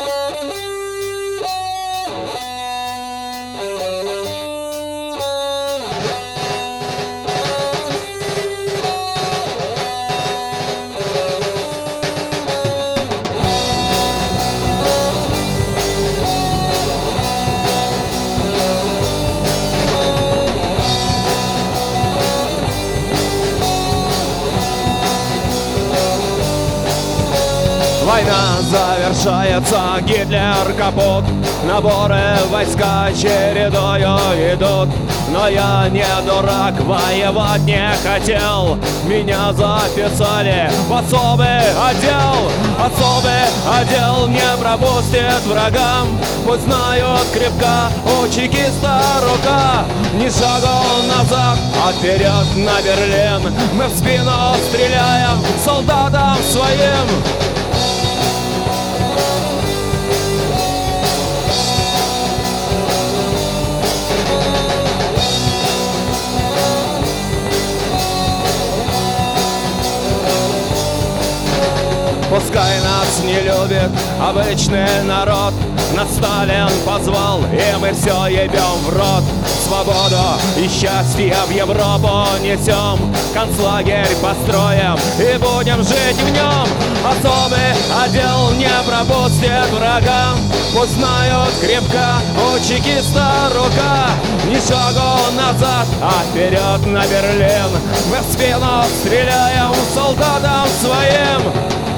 Война завершается, Гитлер капут, наборы войска чередою идут. Но я не дурак, воевать не хотел. Меня записали в особый отдел. Особый отдел не пропустит врагам. Пусть знают крепка у чекиста рука. Ни шагу назад, а вперед на Берлин. Мы в спину стреляем солдатам своим. Пускай нас не любит обычный народ, нас Сталин позвал, и мы все ебем в рот. Свободу и счастье в Европу несем, концлагерь построим и будем жить в нем. Особый отдел не пропустит врагам. Пусть знают крепко у чекиста рука. Ни шагу назад, а вперед на Берлин. Мы в спину стреляем солдатам своим.